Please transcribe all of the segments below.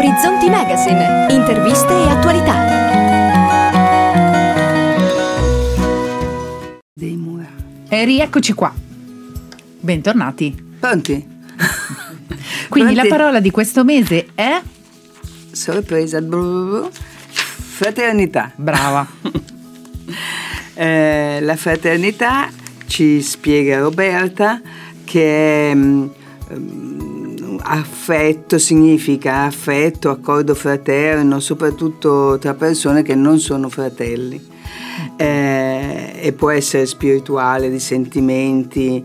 Orizzonti Magazine, interviste e attualità. E rieccoci qua. Bentornati. Pronti? Quindi Pronti? la parola di questo mese è? Sorpresa. Fraternità. Brava. La fraternità, ci spiega Roberta, che affetto significa affetto, accordo fraterno, soprattutto tra persone che non sono fratelli. E può essere spirituale, di sentimenti,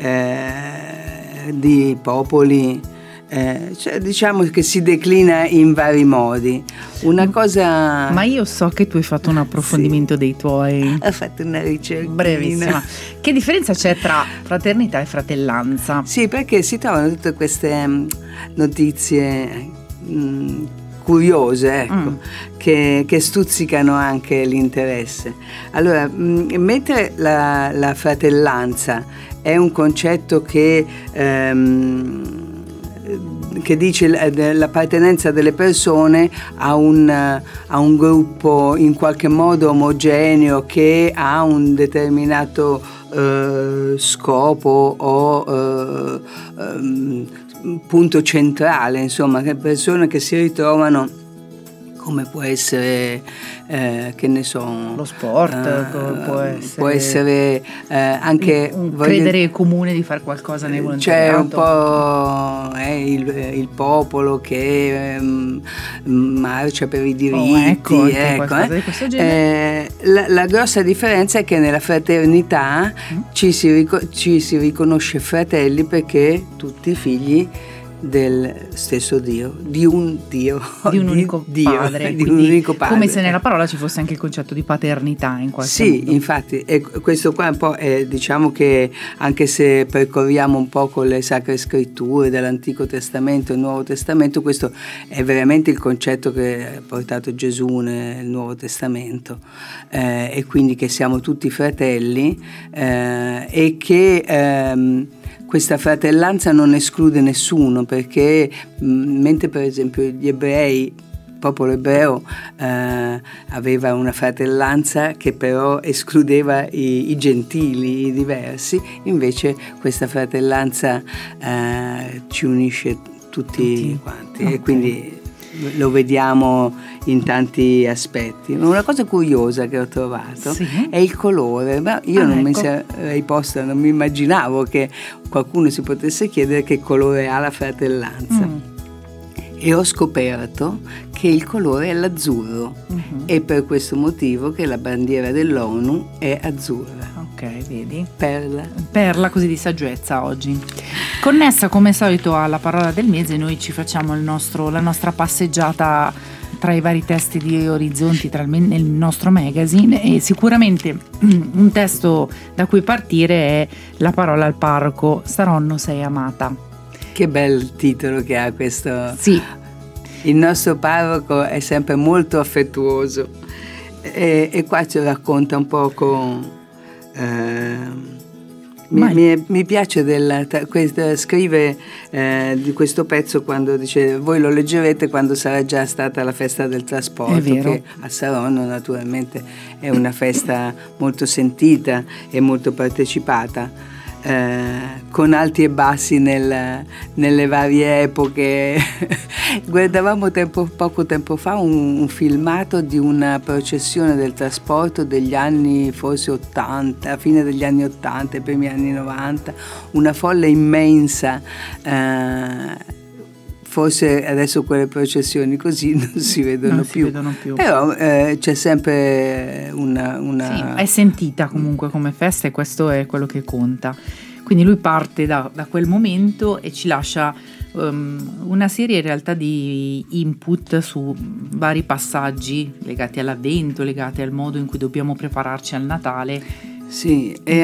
di popoli, cioè diciamo che si declina in vari modi. Una cosa. Ma io so che tu hai fatto un approfondimento dei tuoi. Ho fatto una ricerca Brevissima. Che differenza c'è tra fraternità e fratellanza? Sì, perché si trovano tutte queste notizie curiose, ecco, che stuzzicano anche l'interesse. Allora, mentre la fratellanza è un concetto che dice l'appartenenza delle persone a un gruppo in qualche modo omogeneo, che ha un determinato scopo o punto centrale, insomma, che persone che si ritrovano, come può essere, che ne so, lo sport, può essere anche un credere comune di fare qualcosa nei volontariato. C'è un po' il popolo che marcia per i diritti, qualcosa di questo genere. La grossa differenza è che nella fraternità ci si riconosce fratelli, perché tutti figli del stesso Dio, di un unico padre, di un unico padre, come se nella parola ci fosse anche il concetto di paternità in qualche modo. Sì, infatti, e questo qua un po' è, diciamo che anche se percorriamo un po' con le sacre scritture dell'Antico Testamento e il Nuovo Testamento, questo è veramente il concetto che ha portato Gesù nel Nuovo Testamento, e quindi che siamo tutti fratelli, e che questa fratellanza non esclude nessuno, perché mentre per esempio gli ebrei, il popolo ebreo, aveva una fratellanza che però escludeva i gentili, i diversi, invece questa fratellanza ci unisce tutti quanti, okay. E quindi lo vediamo in tanti aspetti. Una cosa curiosa che ho trovato è il colore. Ma io non mi sarei posta, non mi immaginavo che qualcuno si potesse chiedere che colore ha la fratellanza. E ho scoperto che il colore è l'azzurro, e per questo motivo che la bandiera dell'ONU è azzurra. Ok, vedi? Perla così di saggezza oggi. Connessa come solito alla parola del mese, noi ci facciamo la nostra passeggiata tra i vari testi di Orizzonti nel nostro magazine, e sicuramente un testo da cui partire è La parola al parroco, Saronno sei amata. Che bel titolo che ha questo. Sì. Il nostro parroco è sempre molto affettuoso, e qua ci racconta un poco. Mi piace scrive di questo pezzo quando dice: voi lo leggerete quando sarà già stata la festa del trasporto, che a Saronno naturalmente è una festa molto sentita e molto partecipata, con alti e bassi nelle varie epoche. Guardavamo poco tempo fa un filmato di una processione del trasporto degli anni forse 80, a fine degli anni 80 e primi anni 90, una folla immensa. Forse adesso quelle processioni così non si vedono più. Però c'è sempre una. Sì, è sentita comunque come festa, e questo è quello che conta. Quindi lui parte da quel momento e ci lascia una serie in realtà di input su vari passaggi legati all'avvento, legati al modo in cui dobbiamo prepararci al Natale. Sì, e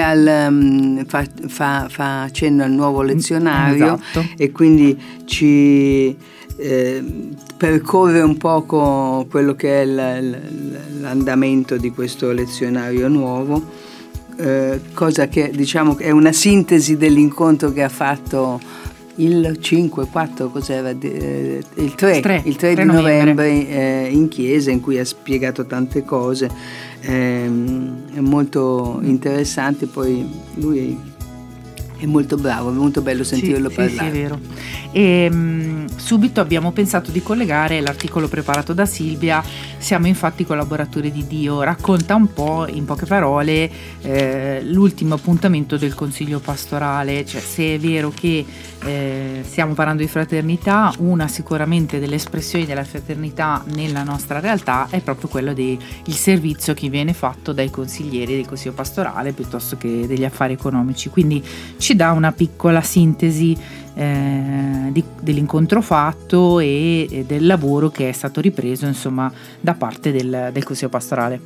fa cenno al nuovo lezionario, esatto. E quindi ci percorre un poco quello che è l'andamento di questo lezionario nuovo, cosa che diciamo è una sintesi dell'incontro che ha fatto il 4 cos'era? Il 3 di novembre. novembre in chiesa, in cui ha spiegato tante cose, è molto interessante. Poi lui è molto bravo, è molto bello sentirlo parlare. Sì, è vero. E subito abbiamo pensato di collegare l'articolo preparato da Silvia. Siamo infatti collaboratori di Dio. Racconta un po', in poche parole, l'ultimo appuntamento del Consiglio pastorale. Cioè, se è vero che stiamo parlando di fraternità, una sicuramente delle espressioni della fraternità nella nostra realtà è proprio quello del servizio che viene fatto dai consiglieri del Consiglio pastorale piuttosto che degli affari economici. Quindi ci dà una piccola sintesi dell'incontro fatto e del lavoro che è stato ripreso, insomma, da parte del Consiglio pastorale.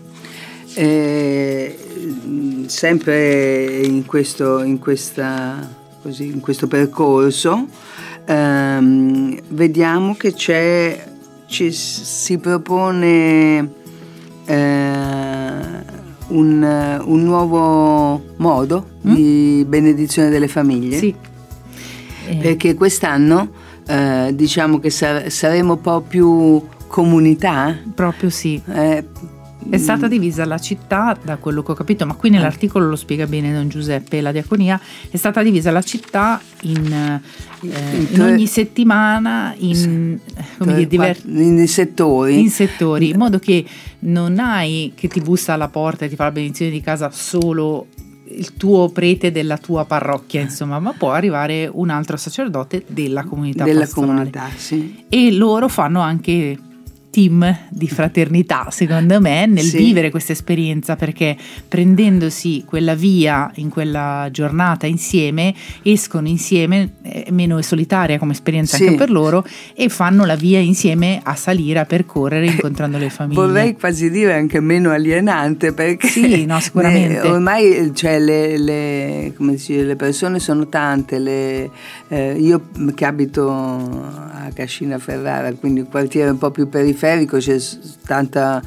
Sempre in questo percorso vediamo che si propone un nuovo modo di benedizione delle famiglie. Sì. Perché quest'anno diciamo che saremo un po' più comunità. Proprio sì. È stata divisa la città, da quello che ho capito, ma qui nell'articolo lo spiega bene Don Giuseppe, la diaconia, è stata divisa la città in ogni settimana in settori, in modo che non hai che ti bussa alla porta e ti fa la benedizione di casa solo il tuo prete della tua parrocchia, insomma, ma può arrivare un altro sacerdote della comunità pastorale. Sì. E loro fanno anche team di fraternità, secondo me, nel vivere questa esperienza, perché prendendosi quella via in quella giornata insieme, escono insieme, meno solitaria come esperienza anche per loro, e fanno la via insieme a salire, a percorrere, incontrando le famiglie. Vorrei quasi dire anche meno alienante, perché sicuramente ormai le persone sono tante, io che abito a Cascina Ferrara, quindi un quartiere un po' più periferico, c'è tanta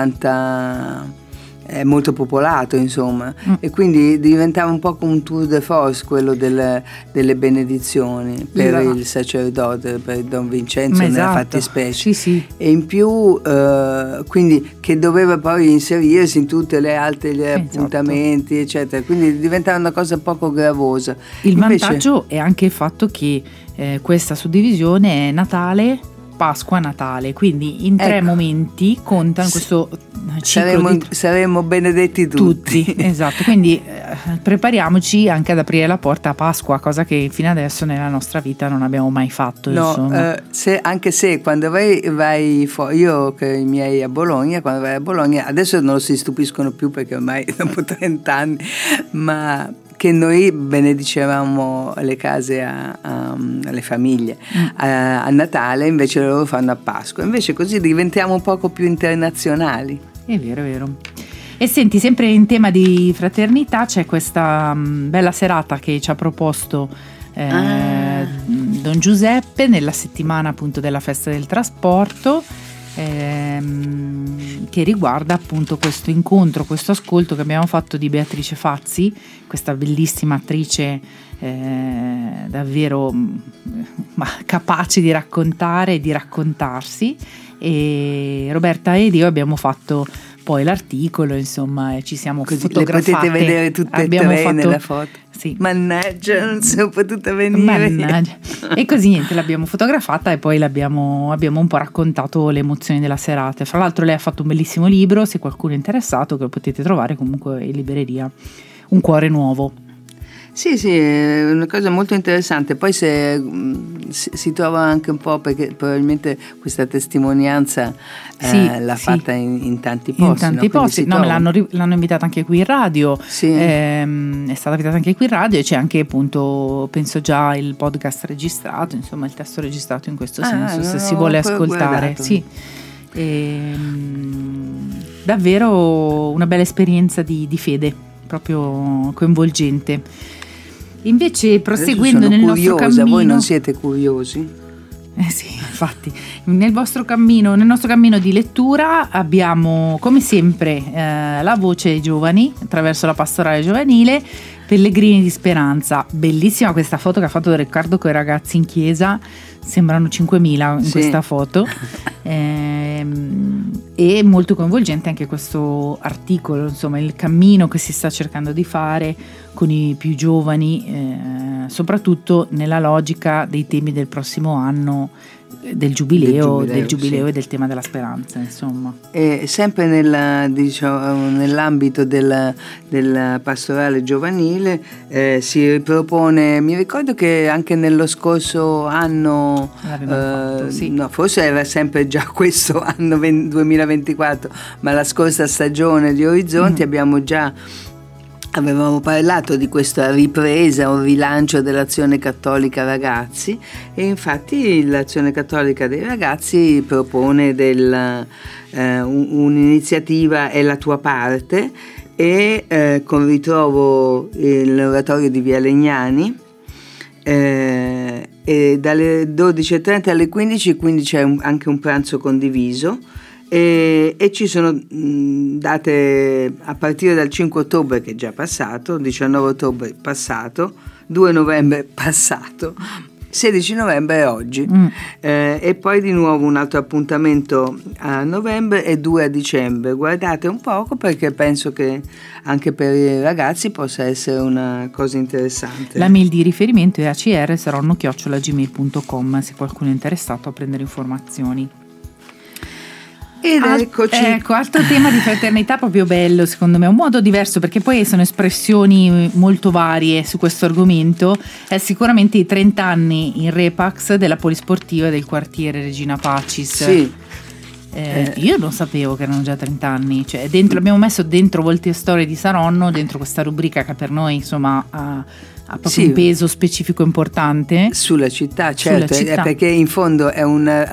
è molto popolato, insomma, e quindi diventava un po' come un tour de force quello delle benedizioni per il sacerdote, per Don Vincenzo nella fattispecie, e in più quindi che doveva poi inserirsi in tutte le altre gli appuntamenti, eccetera, quindi diventava una cosa poco gravosa. Vantaggio è anche il fatto che questa suddivisione è Natale, Pasqua, Natale, quindi in 3 momenti contano questo ciclo. Saremo benedetti tutti. Esatto, quindi prepariamoci anche ad aprire la porta a Pasqua, cosa che fino adesso nella nostra vita non abbiamo mai fatto. Anche se quando vai fuori, io che i miei a Bologna, quando vai a Bologna, adesso non si stupiscono più perché ormai dopo 30 anni, ma che noi benedicevamo le case alle famiglie a Natale, invece loro fanno a Pasqua, invece così diventiamo un poco più internazionali. È vero, è vero. E senti, sempre in tema di fraternità c'è questa bella serata che ci ha proposto Don Giuseppe nella settimana appunto della festa del trasporto, che riguarda appunto questo incontro, questo ascolto che abbiamo fatto di Beatrice Fazzi, questa bellissima attrice davvero capace di raccontare e di raccontarsi, e Roberta ed io abbiamo fatto poi l'articolo, insomma, ci siamo fotografate. Le potete vedere tutte e tre nella foto. Sì. Mannaggia, non sono potuta venire. Mannaggia. E così niente, l'abbiamo fotografata e poi abbiamo un po' raccontato le emozioni della serata. Fra l'altro lei ha fatto un bellissimo libro, se qualcuno è interessato, che lo potete trovare comunque in libreria, Un cuore nuovo. Sì, è una cosa molto interessante. Poi si trova anche un po', perché probabilmente questa testimonianza l'ha fatta in tanti posti. In tanti posti, l'hanno invitata anche qui in radio, sì. È stata invitata anche qui in radio, e c'è anche appunto, penso già il podcast registrato, insomma il testo registrato in questo senso, se si vuole ascoltare. Sì. Davvero una bella esperienza di fede, proprio coinvolgente. Invece, proseguendo nel nostro cammino, voi non siete curiosi? Sì, infatti, nel nostro cammino di lettura abbiamo come sempre la voce ai giovani attraverso la pastorale giovanile. Pellegrini di speranza. Bellissima questa foto che ha fatto Riccardo con i ragazzi in chiesa, sembrano 5.000 in questa foto. E molto coinvolgente anche questo articolo, insomma il cammino che si sta cercando di fare con i più giovani, soprattutto nella logica dei temi del prossimo anno, del giubileo e del tema della speranza, insomma. E sempre nell'ambito della pastorale giovanile si ripropone, mi ricordo che anche nello scorso anno, fatto, sì. no, forse era sempre già questo anno 2024, ma la scorsa stagione di Orizzonti avevamo parlato di questa ripresa o rilancio dell'Azione Cattolica Ragazzi, e infatti l'Azione Cattolica dei Ragazzi propone un'iniziativa È la tua parte, e con ritrovo l'oratorio di Via Legnani, e dalle 12:30 alle 15 c'è anche un pranzo condiviso. E ci sono date a partire dal 5 ottobre, che è già passato, 19 ottobre passato, 2 novembre passato, 16 novembre è oggi, e poi di nuovo un altro appuntamento a novembre e 2 a dicembre. Guardate un poco, perché penso che anche per i ragazzi possa essere una cosa interessante. La mail di riferimento è acr@gmail.com se qualcuno è interessato a prendere informazioni. Ed eccoci. Ecco, altro tema di fraternità proprio bello, secondo me, un modo diverso, perché poi sono espressioni molto varie su questo argomento. È sicuramente i 30 anni in Repax della polisportiva del quartiere Regina Pacis. Sì. Io non sapevo che erano già 30 anni, cioè l'abbiamo messo dentro Volti e Storie di Saronno, dentro questa rubrica che per noi insomma ha proprio un peso specifico importante sulla città, certo, perché in fondo è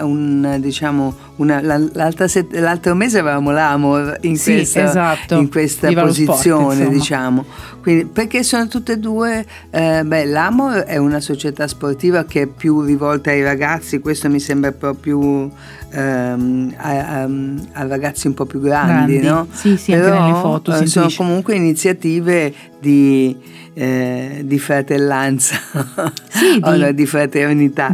l'altro mese avevamo l'Amor in questa posizione, sport, diciamo. Quindi, perché sono tutte e due, l'Amor è una società sportiva che è più rivolta ai ragazzi, questo mi sembra proprio a ragazzi un po' più grandi, no? Sì, però, anche nelle foto sono comunque iniziative di fratellanza, di fraternità.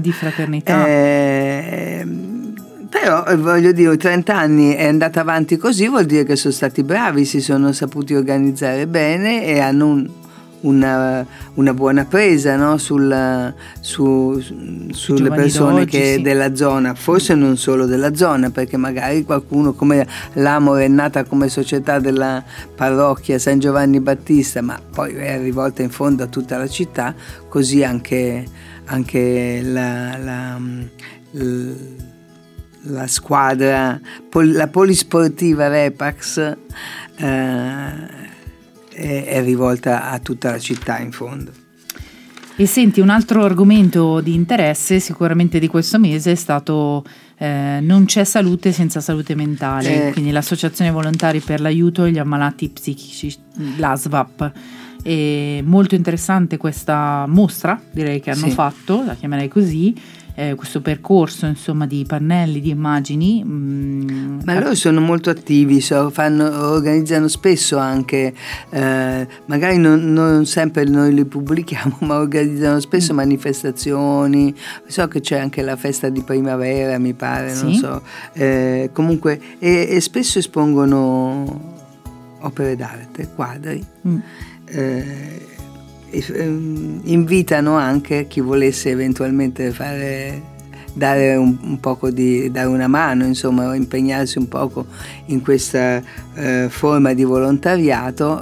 Però voglio dire, 30 anni è andata avanti così, vuol dire che sono stati bravi, si sono saputi organizzare bene e hanno una buona presa, no? sulle persone che della zona, forse non solo della zona, perché magari qualcuno, come l'Amor è nata come società della parrocchia San Giovanni Battista, ma poi è rivolta in fondo a tutta la città, così anche la squadra, la polisportiva Repax è rivolta a tutta la città in fondo. E senti, un altro argomento di interesse sicuramente di questo mese è stato non c'è salute senza salute mentale, quindi l'Associazione Volontari per l'Aiuto agli Ammalati Psichici, l'ASVAP. È molto interessante questa mostra, direi, che hanno fatto, la chiamerei così, questo percorso insomma di pannelli, di immagini. Ma loro sono molto attivi, organizzano spesso anche, magari non sempre noi li pubblichiamo, ma organizzano spesso manifestazioni. So che c'è anche la festa di primavera, mi pare, non so, comunque, e spesso espongono opere d'arte, quadri. Invitano anche chi volesse eventualmente dare un poco dare una mano, insomma, impegnarsi un poco in questa forma di volontariato.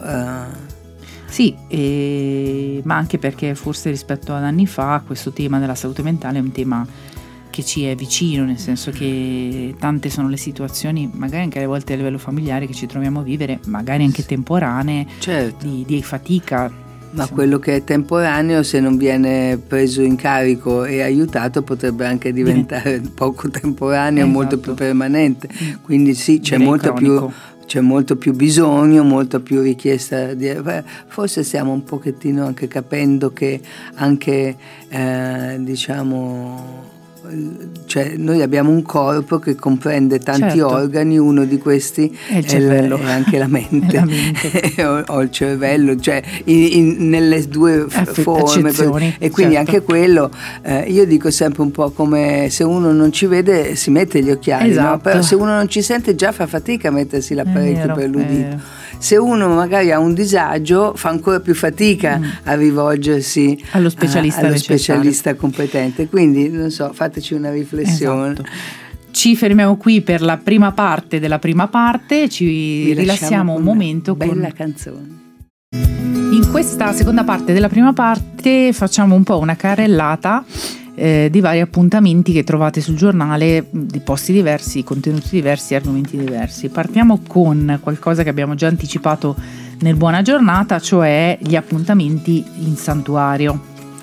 Ma anche perché forse rispetto ad anni fa questo tema della salute mentale è un tema che ci è vicino, nel senso che tante sono le situazioni, magari anche a volte a livello familiare, che ci troviamo a vivere, magari anche temporanee, di fatica. Ma quello che è temporaneo, se non viene preso in carico e aiutato, potrebbe anche diventare poco temporaneo, molto più permanente. Quindi c'è molto più bisogno, molto più richiesta forse stiamo un pochettino anche capendo che anche cioè noi abbiamo un corpo che comprende tanti organi, uno di questi è il cervello, è anche la mente, o il cervello, cioè nelle due forme, e quindi anche quello, io dico sempre un po' come se uno non ci vede si mette gli occhiali, no? Però se uno non ci sente già fa fatica a mettersi l'apparecchio per l'udito. Se uno magari ha un disagio fa ancora più fatica a rivolgersi allo specialista competente, quindi non so, fateci una riflessione. Esatto. Ci fermiamo qui per la prima parte della prima parte, ci rilassiamo un momento con una bella canzone. In questa seconda parte della prima parte facciamo un po' una carrellata di vari appuntamenti che trovate sul giornale, di posti diversi, contenuti diversi, argomenti diversi. Partiamo con qualcosa che abbiamo già anticipato nel Buona Giornata, cioè gli appuntamenti in santuario.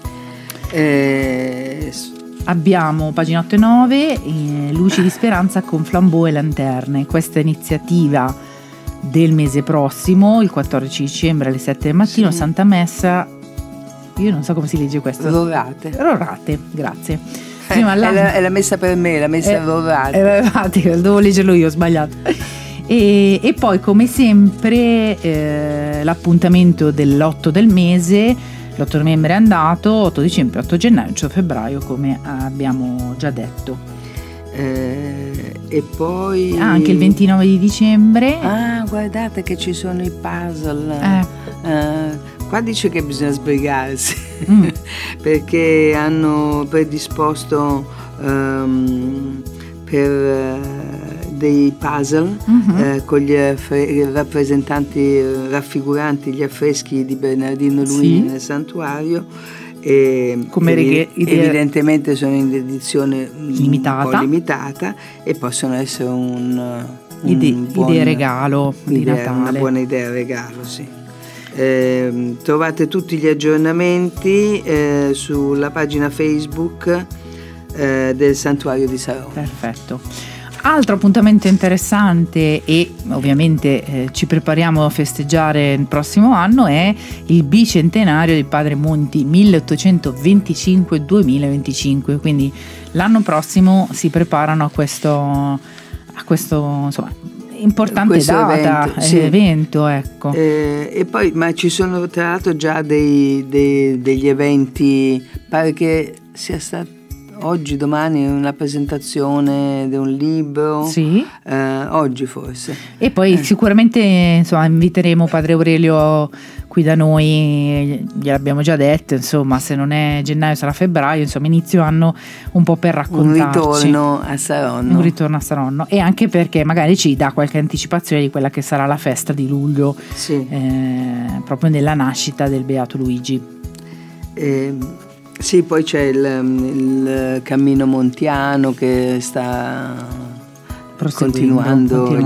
Abbiamo pagina 8 e 9, luci di speranza con flambeau e lanterne. Questa iniziativa del mese prossimo, il 14 dicembre alle 7 del mattino, Santa Messa. Io non so come si legge questo. Rorate, grazie. Prima è la messa per me, la messa Rorate. Devo leggerlo io, ho sbagliato. E poi come sempre l'appuntamento dell'8 del mese, l'8 novembre è andato, 8 dicembre, 8 gennaio, 8 febbraio, come abbiamo già detto. E poi anche il 29 di dicembre. Guardate che ci sono i puzzle. Qua dice che bisogna sbrigarsi perché hanno predisposto per dei puzzle con gli rappresentanti raffiguranti gli affreschi di Bernardino Luini nel santuario, e evidentemente sono in edizione un po' limitata e possono essere idea regalo di Natale. Una buona idea regalo, sì. Trovate tutti gli aggiornamenti sulla pagina Facebook del Santuario di Saronno. Perfetto. Altro appuntamento interessante, e ovviamente ci prepariamo a festeggiare il prossimo anno, è il bicentenario di Padre Monti 1825-2025, quindi l'anno prossimo si preparano a questo insomma importante data, evento, ecco. E poi ma ci sono tra l'altro già degli eventi, pare che sia stato oggi, domani una presentazione di un libro, oggi forse, e poi sicuramente insomma inviteremo Padre Aurelio qui da noi, gliel'abbiamo già detto, insomma se non è gennaio sarà febbraio, insomma inizio anno un po' per raccontarci un ritorno a Saronno, e anche perché magari ci dà qualche anticipazione di quella che sarà la festa di luglio, proprio nella nascita del Beato Luigi. Sì, poi c'è il cammino montiano che sta continuando.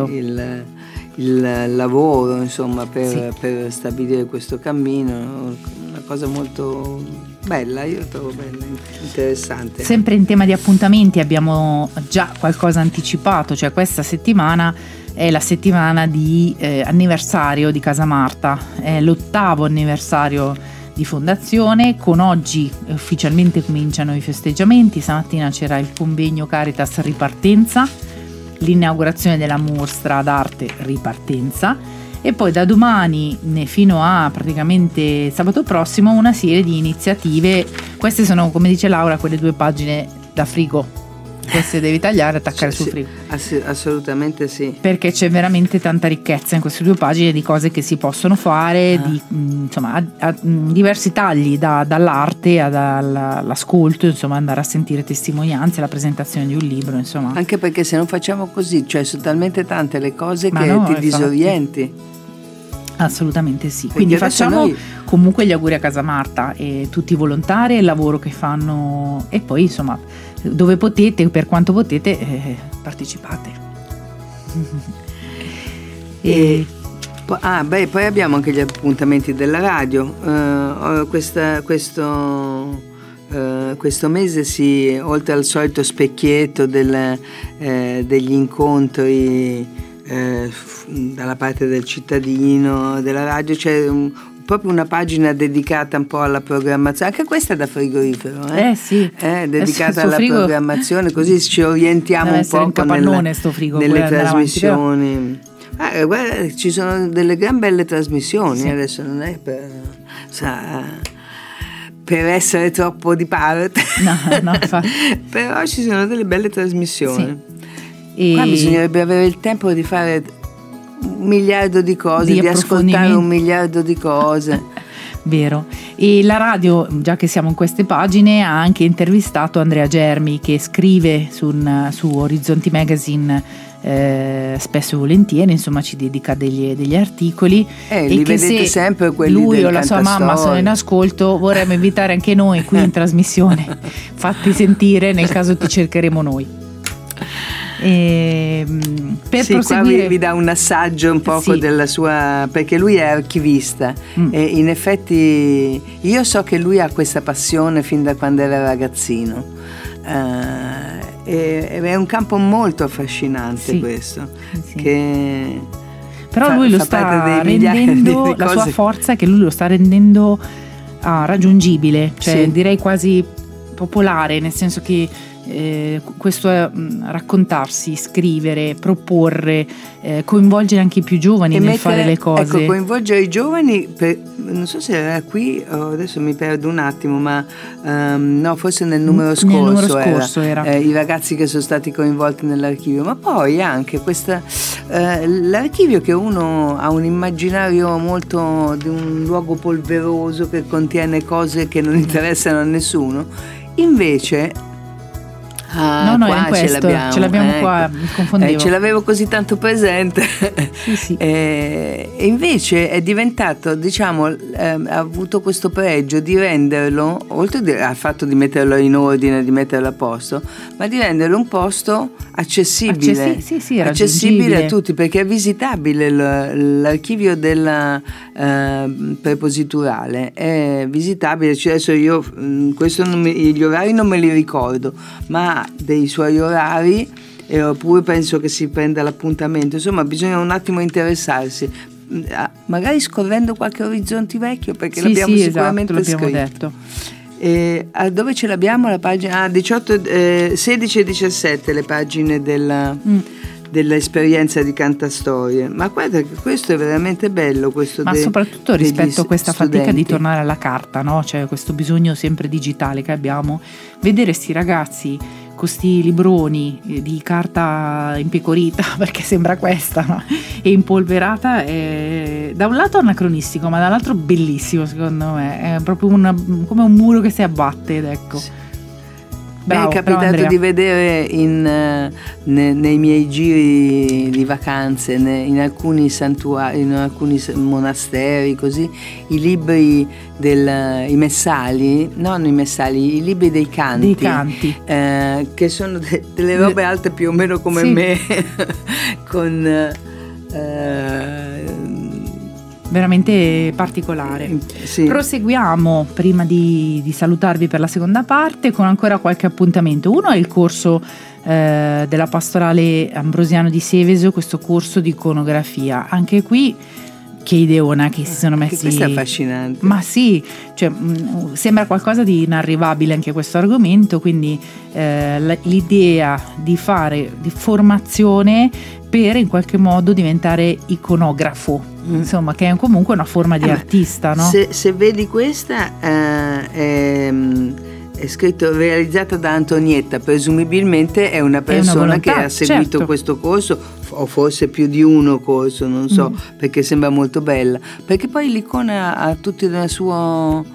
Il lavoro, insomma, per stabilire questo cammino, una cosa molto bella, io trovo bella, interessante. Sempre in tema di appuntamenti abbiamo già qualcosa anticipato, cioè questa settimana è la settimana di anniversario di Casa Marta, è l'8° anniversario di fondazione. Con oggi ufficialmente cominciano i festeggiamenti, stamattina c'era il convegno Caritas Ripartenza, l'inaugurazione della mostra d'arte Ripartenza, e poi da domani fino a praticamente sabato prossimo una serie di iniziative. Queste sono, come dice Laura, quelle 2 pagine da frigo, queste devi tagliare e attaccare sul frigo. Assolutamente sì, perché c'è veramente tanta ricchezza in queste 2 pagine di cose che si possono fare, insomma diversi tagli dall'arte all'ascolto, insomma andare a sentire testimonianze, la presentazione di un libro, insomma. Anche perché se non facciamo così, cioè sono talmente tante le cose che ti disorienti. Assolutamente sì. Quindi facciamo comunque gli auguri a Casa Marta e tutti i volontari e il lavoro che fanno, e poi insomma dove potete, per quanto potete, partecipate. Poi abbiamo anche gli appuntamenti della radio. Questo mese oltre al solito specchietto degli incontri dalla parte del cittadino, della radio, c'è proprio una pagina dedicata un po' alla programmazione, anche questa è da frigorifero, sì. Dedicata alla programmazione, così ci orientiamo un po' nelle trasmissioni. Guarda, ci sono delle gran belle trasmissioni, sì. Adesso non è per essere troppo di parte, no, però ci sono delle belle trasmissioni. Sì. Qua bisognerebbe avere il tempo di fare 1 miliardo di cose, di ascoltare 1 miliardo di cose. Vero. E la radio, già che siamo in queste pagine, ha anche intervistato Andrea Germi, che scrive su Orizzonti Magazine spesso e volentieri, insomma ci dedica degli articoli, e li che vedete sempre quelli lui del o la sua mamma sono in ascolto, vorremmo invitare anche noi qui in trasmissione. Fatti sentire, nel caso ti cercheremo noi. Per proseguire, qua vi dà un assaggio un poco della sua, perché lui è archivista e in effetti io so che lui ha questa passione fin da quando era ragazzino. È un campo molto affascinante, questo, che però lui lo sta rendendo, la sua forza è che lui lo sta rendendo raggiungibile, cioè direi quasi popolare, nel senso che questo è raccontarsi, scrivere, proporre, coinvolgere anche i più giovani nel fare le cose. Ecco, coinvolgere i giovani, non so se era qui, adesso mi perdo un attimo, ma no, forse nel numero scorso era. I ragazzi che sono stati coinvolti nell'archivio, ma poi anche l'archivio, che uno ha un immaginario molto di un luogo polveroso che contiene cose che non interessano a nessuno, invece no, è in questo, ce l'abbiamo qua, mi confondevo. Ce l'avevo così tanto presente. Sì. E invece è diventato, diciamo, ha avuto questo pregio di renderlo, oltre al fatto di metterlo in ordine, di metterlo a posto, ma di renderlo un posto accessibile, accessibile a tutti, perché è visitabile. L'archivio della Prepositurale è visitabile, cioè adesso io gli orari non me li ricordo, ma dei suoi orari, oppure penso che si prenda l'appuntamento, insomma bisogna un attimo interessarsi, magari scorrendo qualche Orizzonti vecchio, perché l'abbiamo sicuramente scritto. Detto. Dove ce l'abbiamo la pagina? 16 e 17 le pagine dell'esperienza di Cantastorie, ma guarda che questo è veramente bello, questo ma soprattutto rispetto a questa fatica di tornare alla carta, no? Cioè questo bisogno sempre digitale che abbiamo, vedere sti ragazzi con sti libroni di carta impecorita, perché sembra questa, no? E impolverata, è da un lato anacronistico, ma dall'altro bellissimo, secondo me, è proprio come un muro che si abbatte, ed ecco. Bravo, è capitato di vedere nei miei giri di vacanze, in alcuni santuari, in alcuni monasteri, così, i libri i messali, non i messali, i libri dei canti, che sono delle robe alte più o meno come me, con veramente particolare. Sì. Proseguiamo prima di salutarvi per la seconda parte con ancora qualche appuntamento. Uno è il corso della Pastorale Ambrosiano di Seveso, questo corso di iconografia. Anche qui che ideona che si sono messi. Questo è affascinante. Ma sì, cioè, sembra qualcosa di inarrivabile anche questo argomento, quindi l'idea di fare di formazione per in qualche modo diventare iconografo, insomma, che è comunque una forma di artista, no? Se vedi questa è scritto realizzata da Antonietta, presumibilmente è una persona che ha seguito questo corso, o forse più di uno corso, non so, perché sembra molto bella, perché poi l'icona ha tutta la sua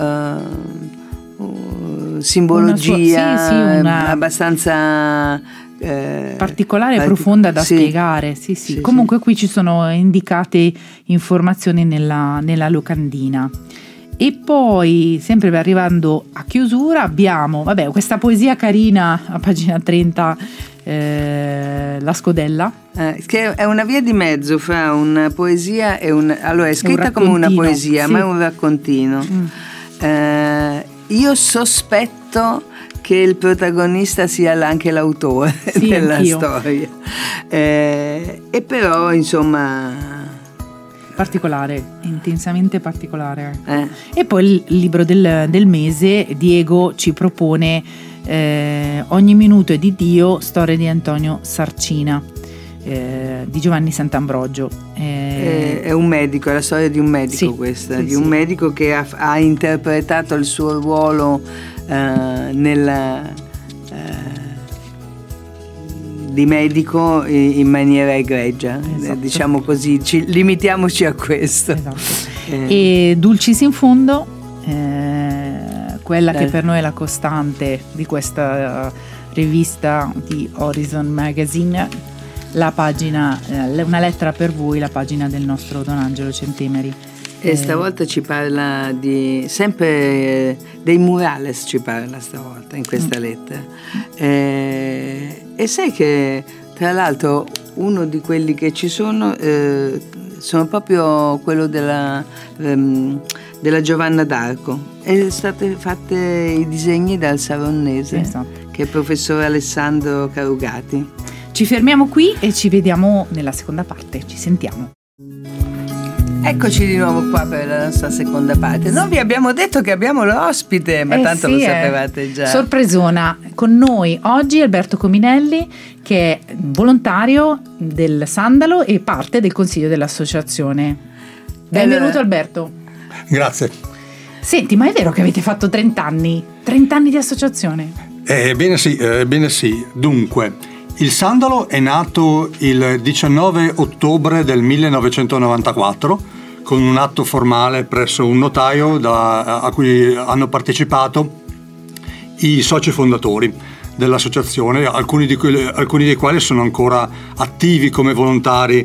simbologia, abbastanza particolare e profonda da spiegare. Sì. Comunque qui ci sono indicate informazioni nella locandina. E poi, sempre arrivando a chiusura, abbiamo questa poesia carina a pagina 30, La Scodella, che è una via di mezzo fra una poesia e allora è scritta come una poesia, ma è un raccontino. Io sospetto che il protagonista sia anche l'autore della storia, e però insomma particolare, intensamente particolare. E poi il libro del mese, Diego ci propone Ogni minuto è di Dio, storia di Antonio Sarcina, di Giovanni Sant'Ambrogio. È un medico, è la storia di un medico, sì, questa, sì, di un medico che ha interpretato il suo ruolo di medico in maniera egregia, esatto. Diciamo così, limitiamoci a questo. Esatto. E Dulcis in fondo, quella che per noi è la costante di questa rivista di Horizon Magazine, la pagina, una lettera per voi, la pagina del nostro Don Angelo Centemeri. E stavolta ci parla sempre dei murales, ci parla stavolta in questa lettera. E sai che tra l'altro uno di quelli che ci sono proprio quello della Giovanna d'Arco, e state fatte i disegni dal Saronnese, esatto, che è il professor Alessandro Carugati. Ci fermiamo qui e ci vediamo nella seconda parte, ci sentiamo. Eccoci di nuovo qua per la nostra seconda parte. Non vi abbiamo detto che abbiamo l'ospite, ma tanto sì, lo sapevate già. Sorpresona, con noi oggi Alberto Cominelli, che è volontario del Sandalo e parte del consiglio dell'associazione. Benvenuto Alberto. Grazie. Senti, ma è vero che avete fatto 30 anni? 30 anni di associazione? Ebbene sì. Dunque, il Sandalo è nato il 19 ottobre del 1994 con un atto formale presso un notaio a cui hanno partecipato i soci fondatori dell'associazione, alcuni dei quali sono ancora attivi come volontari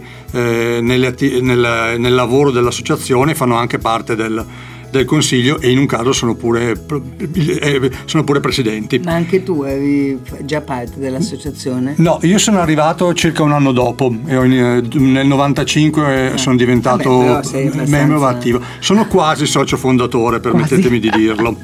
nel lavoro dell'associazione, fanno anche parte del consiglio e in un caso sono pure presidenti. Ma anche tu eri già parte dell'associazione? No, io sono arrivato circa un anno dopo, nel 95 sono diventato membro attivo. Sono quasi socio fondatore, permettetemi di dirlo.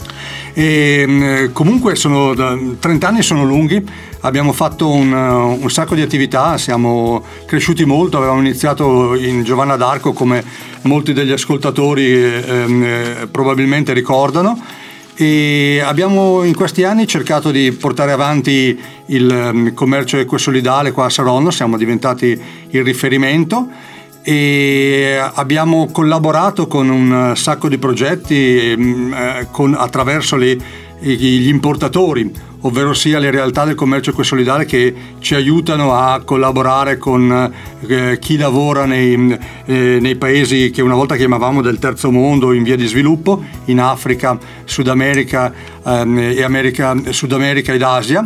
E comunque 30 anni sono lunghi, abbiamo fatto un sacco di attività, siamo cresciuti molto, avevamo iniziato in Giovanna d'Arco, come molti degli ascoltatori probabilmente ricordano, e abbiamo in questi anni cercato di portare avanti il commercio equosolidale qua a Saronno, siamo diventati il riferimento e abbiamo collaborato con un sacco di progetti attraverso gli importatori, ovvero sia le realtà del commercio equosolidale che ci aiutano a collaborare con chi lavora nei paesi che una volta chiamavamo del terzo mondo, in via di sviluppo, in Africa, Sud America Sud America ed Asia.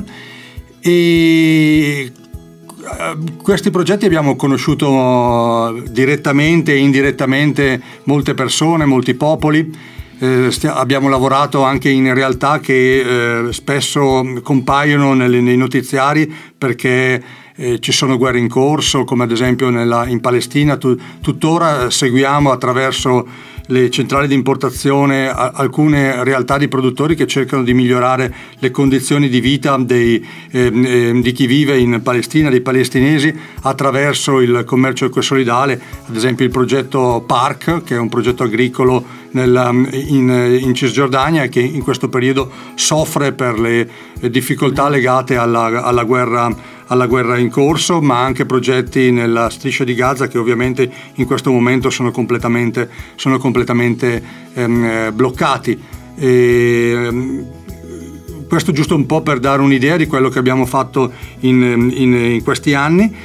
E questi progetti abbiamo conosciuto direttamente e indirettamente molte persone, molti popoli. Abbiamo lavorato anche in realtà che spesso compaiono nei notiziari perché ci sono guerre in corso, come ad esempio in Palestina. Tuttora seguiamo attraverso le centrali di importazione alcune realtà di produttori che cercano di migliorare le condizioni di vita di chi vive in Palestina, dei palestinesi, attraverso il commercio equosolidale, ad esempio il progetto PARC, che è un progetto agricolo in Cisgiordania, che in questo periodo soffre per le difficoltà legate alla guerra in corso, ma anche progetti nella striscia di Gaza che ovviamente in questo momento sono completamente bloccati. Questo giusto un po' per dare un'idea di quello che abbiamo fatto in questi anni.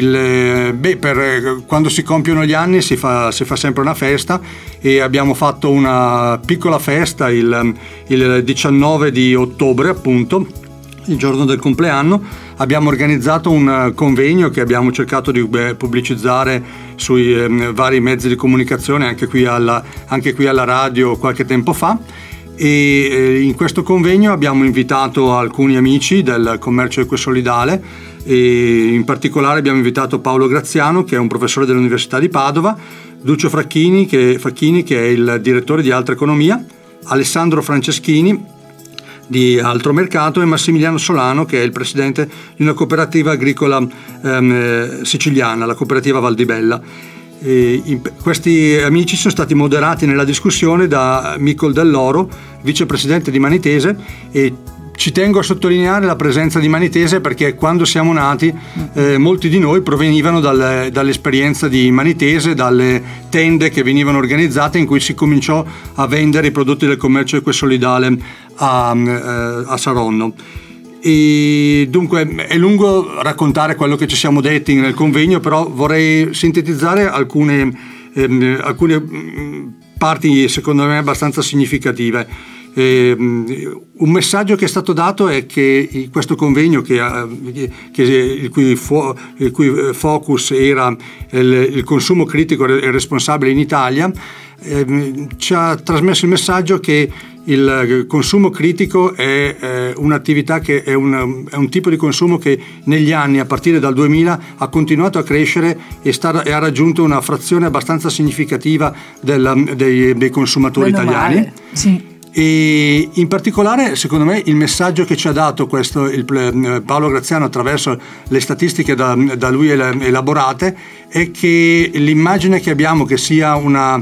Quando si compiono gli anni si fa sempre una festa, e abbiamo fatto una piccola festa il 19 di ottobre, appunto, il giorno del compleanno. Abbiamo organizzato un convegno che abbiamo cercato di pubblicizzare sui vari mezzi di comunicazione, anche qui alla radio qualche tempo fa. E in questo convegno abbiamo invitato alcuni amici del commercio equosolidale, e in particolare abbiamo invitato Paolo Graziano, che è un professore dell'Università di Padova, Duccio Facchini, che è il direttore di Altra Economia, Alessandro Franceschini di Altro Mercato e Massimiliano Solano, che è il presidente di una cooperativa agricola siciliana, la cooperativa Valdibella. Questi amici sono stati moderati nella discussione da Micol Dell'Oro, vicepresidente di Manitese, e ci tengo a sottolineare la presenza di Manitese perché quando siamo nati molti di noi provenivano dall'esperienza di Manitese, dalle tende che venivano organizzate in cui si cominciò a vendere i prodotti del commercio equosolidale a Saronno. E dunque è lungo raccontare quello che ci siamo detti nel convegno, però vorrei sintetizzare alcune parti secondo me abbastanza significative. Un messaggio che è stato dato è che questo convegno il cui focus era il consumo critico e responsabile in Italia ci ha trasmesso il messaggio che il consumo critico è un'attività che è un tipo di consumo che negli anni, a partire dal 2000, ha continuato a crescere e ha raggiunto una frazione abbastanza significativa dei consumatori italiani. Sì. E in particolare, secondo me, il messaggio che ci ha dato Paolo Graziano attraverso le statistiche da lui elaborate è che l'immagine che abbiamo che sia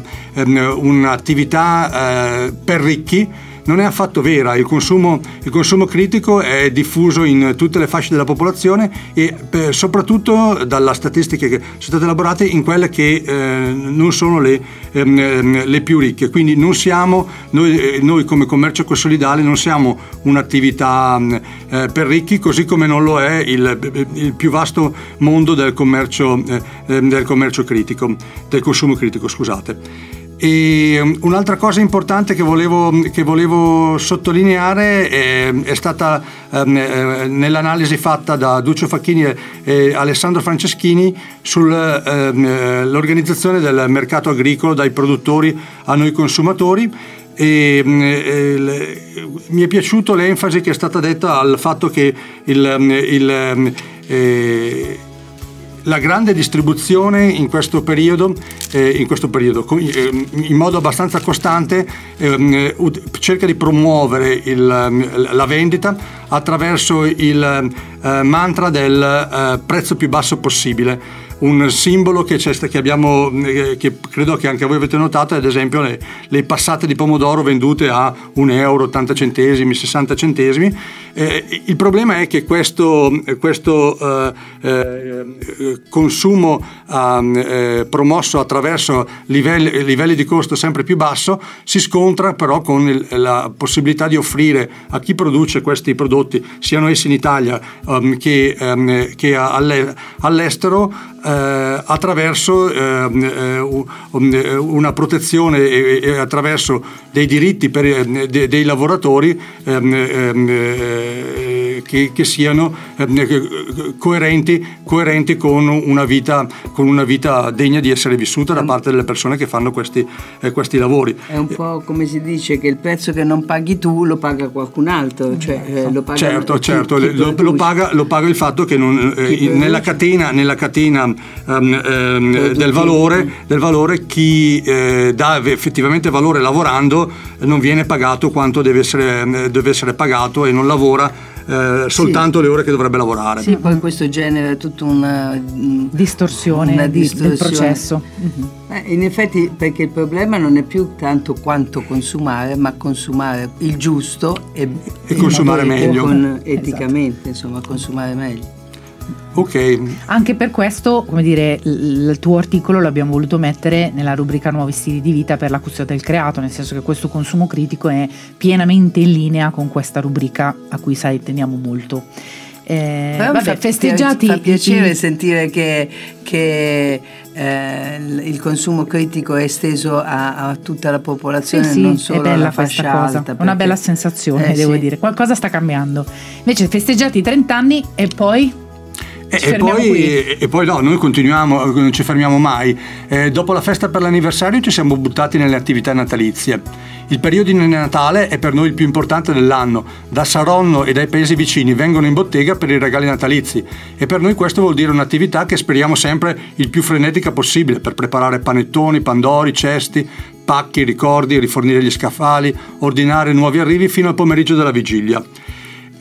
un'attività per ricchi non è affatto vera. Il consumo critico è diffuso in tutte le fasce della popolazione e soprattutto dalla statistica che sono state elaborate in quelle che non sono le più ricche. Quindi non siamo noi come commercio equosolidale non siamo un'attività per ricchi, così come non lo è il più vasto mondo del commercio critico, del consumo critico, scusate. E un'altra cosa importante che volevo sottolineare è stata nell'analisi fatta da Duccio Facchini e Alessandro Franceschini sull'organizzazione del mercato agricolo dai produttori a noi consumatori. E mi è piaciuto l'enfasi che è stata detta al fatto che la grande distribuzione in questo periodo in modo abbastanza costante cerca di promuovere la vendita attraverso il mantra del prezzo più basso possibile. Un simbolo che abbiamo, che credo che anche voi avete notato, è ad esempio le passate di pomodoro vendute a €1, 80 centesimi, 60 centesimi. Il problema è che questo consumo promosso attraverso livelli di costo sempre più basso si scontra però con la possibilità di offrire a chi produce questi prodotti, siano essi in Italia che all'estero, attraverso una protezione e attraverso dei diritti dei lavoratori che siano coerenti con una vita degna di essere vissuta da parte delle persone che fanno questi lavori. È un po' come si dice che il prezzo che non paghi tu lo paga qualcun altro, cioè lo paga certo, lo paga il fatto che nella catena del valore chi dà effettivamente valore lavorando non viene pagato quanto deve essere pagato e non lavora soltanto le ore che dovrebbe lavorare. Sì, poi questo genera tutta una distorsione del processo. In effetti, perché il problema non è più tanto quanto consumare, ma consumare il giusto e consumare meglio. Eticamente, insomma, consumare meglio. Ok. Anche per questo, come dire, il tuo articolo l'abbiamo voluto mettere nella rubrica Nuovi stili di vita per la custodia del creato, nel senso che questo consumo critico è pienamente in linea con questa rubrica a cui teniamo molto. Festeggiati. Fa piacere sentire che il consumo critico è esteso a tutta la popolazione, non solo alla fascia alta. Perché... Una bella sensazione, devo dire. Qualcosa sta cambiando. Invece festeggiati i 30 anni e poi... E poi no, noi continuiamo, non ci fermiamo mai. Dopo la festa per l'anniversario ci siamo buttati nelle attività natalizie. Il periodo di Natale è per noi il più importante dell'anno. Da Saronno e dai paesi vicini vengono in bottega per i regali natalizi e per noi questo vuol dire un'attività che speriamo sempre il più frenetica possibile per preparare panettoni, pandori, cesti, pacchi, ricordi, rifornire gli scaffali, ordinare nuovi arrivi fino al pomeriggio della vigilia.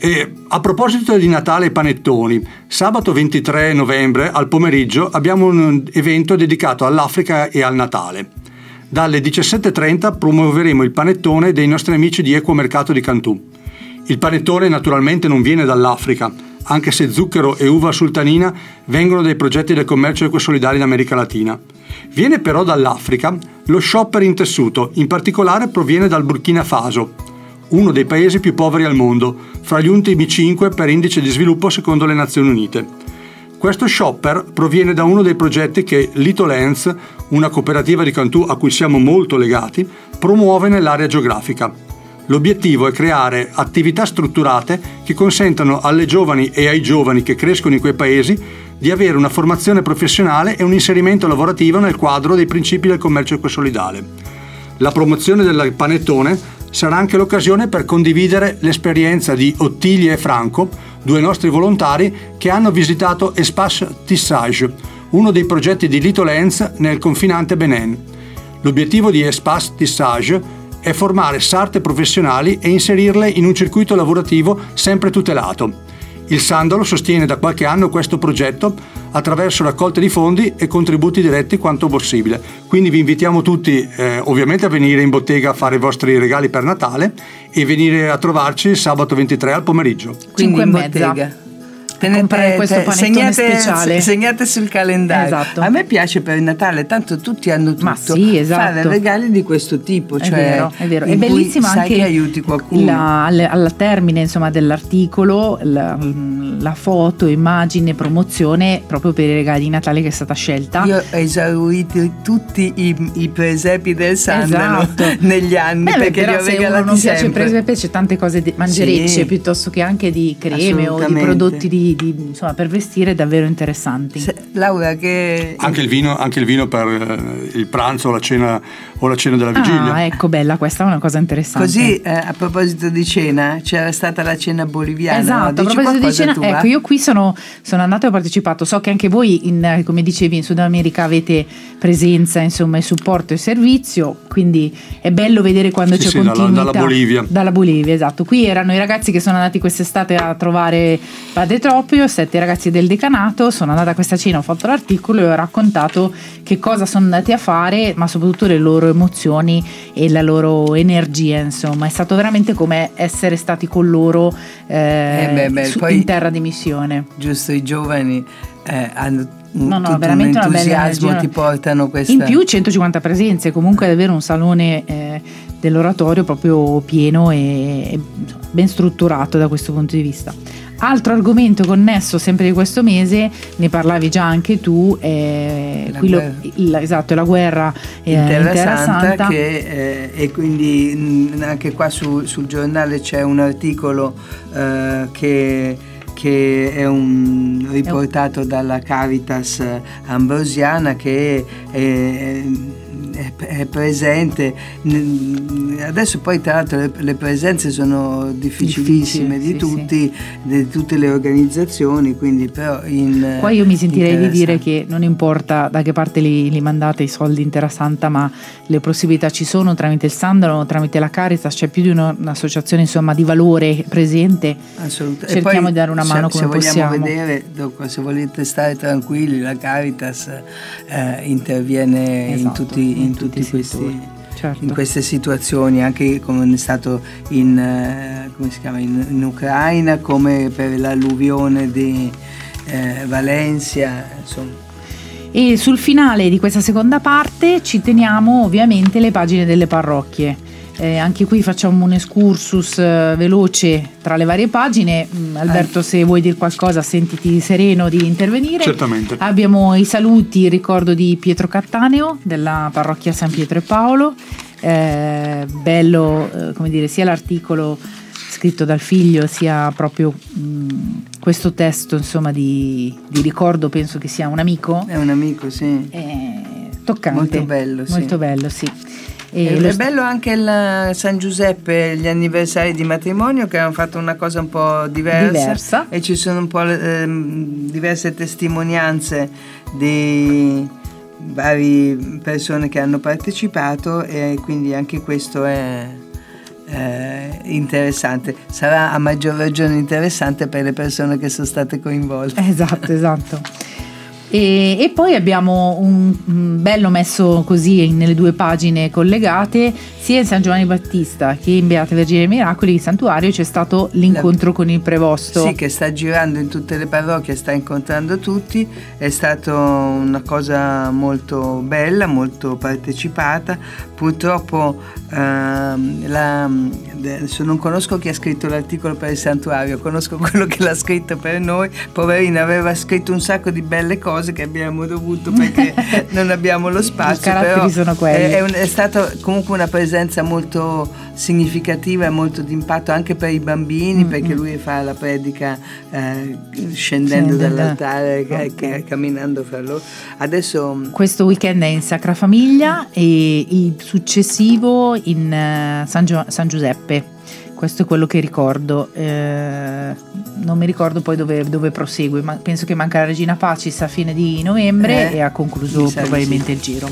E a proposito di Natale e panettoni, sabato 23 novembre al pomeriggio abbiamo un evento dedicato all'Africa e al Natale. Dalle 17:30 promuoveremo il panettone dei nostri amici di Ecomercato di Cantù. Il panettone naturalmente non viene dall'Africa, anche se zucchero e uva sultanina vengono dai progetti del commercio ecosolidale in America Latina. Viene però dall'Africa lo shopper in tessuto, in particolare proviene dal Burkina Faso, uno dei paesi più poveri al mondo, fra gli ultimi 5 per indice di sviluppo secondo le Nazioni Unite. Questo shopper proviene da uno dei progetti che Litolenz, una cooperativa di Cantù a cui siamo molto legati, promuove nell'area geografica. L'obiettivo è creare attività strutturate che consentano alle giovani e ai giovani che crescono in quei paesi di avere una formazione professionale e un inserimento lavorativo nel quadro dei principi del commercio ecosolidale. La promozione del panettone sarà anche l'occasione per condividere l'esperienza di Ottilie e Franco, 2 nostri volontari che hanno visitato Espace Tissage, uno dei progetti di Litolenz nel confinante Benin. L'obiettivo di Espace Tissage è formare sarte professionali e inserirle in un circuito lavorativo sempre tutelato. Il Sandalo sostiene da qualche anno questo progetto attraverso raccolte di fondi e contributi diretti quanto possibile. Quindi vi invitiamo tutti ovviamente a venire in bottega a fare i vostri regali per Natale e venire a trovarci sabato 23 al pomeriggio. Quindi in bottega. Comprare questo panettone speciale. Segnate sul calendario. Esatto. A me piace per il Natale, tanto tutti hanno tutto. Ma sì, esatto. Fare regali di questo tipo, è cioè vero, è vero. È in cui bellissimo sai anche che aiuti qualcuno. al termine insomma dell'articolo la foto, immagine, promozione proprio per i regali di Natale che è stata scelta. Io ho esaurito tutti i presepi del Sandalo, esatto, negli anni, perché li ho regalati non piace sempre. il presepe, c'è tante cose mangerecce, sì, piuttosto che anche di creme o di prodotti insomma per vestire davvero interessanti. Laura, che anche il vino per il pranzo o la cena della vigilia. Ah, ecco, bella, questa è una cosa interessante. Così a proposito di cena, c'era stata la cena boliviana. Esatto, no? a proposito di cena, ecco, io qui sono andato e ho partecipato. So che anche voi, come dicevi, in Sud America avete presenza, insomma, e supporto e servizio, quindi è bello vedere quando c'è continuità. Dalla Bolivia. Dalla Bolivia, esatto. Qui erano i ragazzi che sono andati quest'estate a trovare Padre Tropio, 7 ragazzi del decanato. Sono andata a questa cena, ho fatto l'articolo e ho raccontato che cosa sono andati a fare, ma soprattutto le loro emozioni e la loro energia, insomma. È stato veramente come essere stati con loro in terra di missione. Giusto, i giovani hanno veramente un entusiasmo, una ti portano questa. In più 150 presenze, comunque davvero un salone dell'oratorio proprio pieno e ben strutturato da questo punto di vista. Altro argomento connesso sempre di questo mese, ne parlavi già anche tu, la guerra in Terra Santa e quindi anche qua sul giornale c'è un articolo che è riportato dalla Caritas Ambrosiana, che è presente. Adesso poi tra l'altro le presenze sono difficilissime di tutte le organizzazioni, quindi però qua io mi sentirei di dire che non importa da che parte li mandate i soldi in Terra Santa, ma le possibilità ci sono tramite il Sandalo, tramite la Caritas, c'è più di un'associazione insomma di valore presente. Assolutamente. Cerchiamo di dare una mano come possiamo. Se vogliamo vedere, se volete stare tranquilli, la Caritas interviene in tutti questi, certo, in queste situazioni, anche come è stato in Ucraina, come per l'alluvione di Valencia, insomma. E sul finale di questa seconda parte ci teniamo ovviamente le pagine delle parrocchie. Anche qui facciamo un excursus veloce tra le varie pagine. Alberto, se vuoi dire qualcosa, sentiti sereno di intervenire. Certamente. Abbiamo i saluti, il ricordo di Pietro Cattaneo della parrocchia San Pietro e Paolo. Bello, come dire, sia l'articolo scritto dal figlio sia proprio questo testo, insomma, di ricordo. Penso che sia un amico. È un amico, sì. Toccante. Molto bello, sì. Molto bello, sì. È bello anche il San Giuseppe, gli anniversari di matrimonio, che hanno fatto una cosa un po' diversa. E ci sono un po' diverse testimonianze di varie persone che hanno partecipato, e quindi anche questo è interessante, sarà a maggior ragione interessante per le persone che sono state coinvolte. Esatto. E poi abbiamo un bello messo così nelle 2 pagine collegate, sia in San Giovanni Battista che in Beata Vergine dei Miracoli, il santuario, c'è stato l'incontro con il prevosto. Sì, che sta girando in tutte le parrocchie, sta incontrando tutti, è stata una cosa molto bella, molto partecipata. Purtroppo adesso non conosco chi ha scritto l'articolo per il santuario, conosco quello che l'ha scritto per noi. Poverino, aveva scritto un sacco di belle cose che abbiamo dovuto, perché non abbiamo lo spazio, però sono quelli. È stata comunque una presenza molto significativa e molto d'impatto anche per i bambini, perché lui fa la predica scendendo dall'altare, camminando fra loro. Adesso questo weekend è in Sacra Famiglia e il successivo in San Giuseppe. Questo è quello che ricordo, non mi ricordo poi dove prosegue, ma penso che manca la Regina Pacis a fine di novembre e ha concluso probabilmente il giro.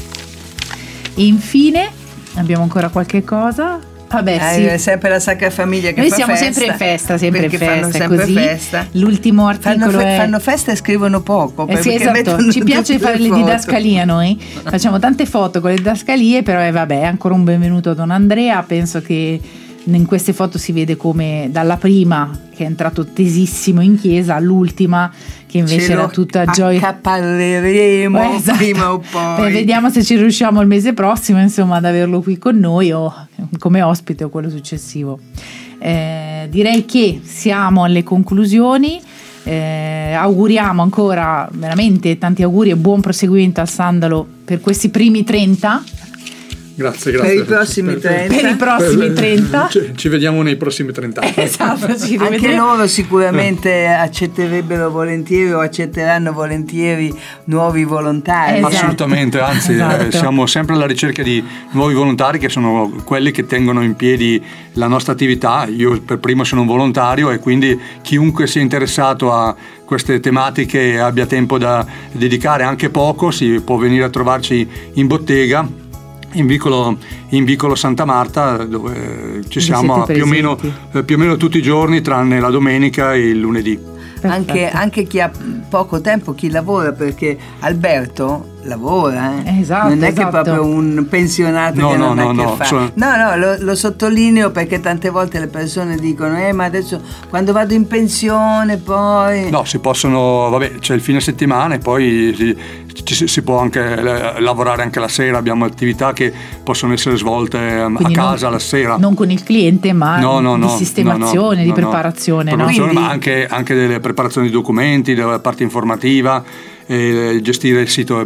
E infine abbiamo ancora qualche cosa? Vabbè, sì. Sempre la Sacra Famiglia che noi fa siamo festa, sempre in festa, fanno sempre così. Festa. L'ultimo articolo fanno festa e scrivono poco, sì, esatto. Ci piace fare le didascalie, noi facciamo tante foto con le didascalie, però vabbè, ancora un benvenuto a Don Andrea. Penso che in queste foto si vede come dalla prima, che è entrato tesissimo in chiesa, all'ultima che invece era tutta gioia. Accaparreremo prima o poi. Vediamo se ci riusciamo il mese prossimo, insomma, ad averlo qui con noi o come ospite o quello successivo. Direi che siamo alle conclusioni. Auguriamo ancora veramente tanti auguri e buon proseguimento al Sandalo per questi primi 30. Grazie. Per i prossimi 30. Per i prossimi 30. Ci vediamo nei prossimi 30 anni. Esatto, anche loro sicuramente accetterebbero volentieri o accetteranno volentieri nuovi volontari. Esatto. Assolutamente, anzi siamo sempre alla ricerca di nuovi volontari, che sono quelli che tengono in piedi la nostra attività. Io per primo sono un volontario e quindi chiunque sia interessato a queste tematiche e abbia tempo da dedicare, anche poco, si può venire a trovarci in bottega in vicolo Santa Marta, dove ci siamo più o meno tutti i giorni, tranne la domenica e il lunedì. Anche chi ha poco tempo, chi lavora, perché Alberto lavora, esatto, non è che è proprio un pensionato che non ha che fare. No, lo sottolineo perché tante volte le persone dicono ma adesso quando vado in pensione poi... No, si possono, c'è il fine settimana e poi si può anche lavorare anche la sera, abbiamo attività che possono essere svolte quindi a casa la sera. Non con il cliente, ma di sistemazione, di preparazione. Quindi, ma anche delle preparazioni di documenti, della parte informativa, gestire il sito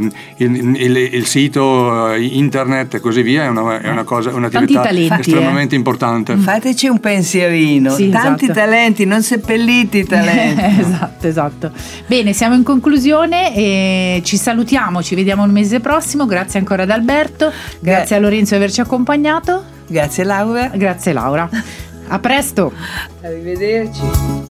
internet e così via, è un'attività talenti, estremamente importante. Fateci un pensierino, tanti talenti, non seppelliti i talenti. Esatto. Bene, siamo in conclusione e ci salutiamo, ci vediamo il mese prossimo. Grazie ancora ad Alberto, grazie a Lorenzo di averci accompagnato. Grazie Laura. A presto. Arrivederci.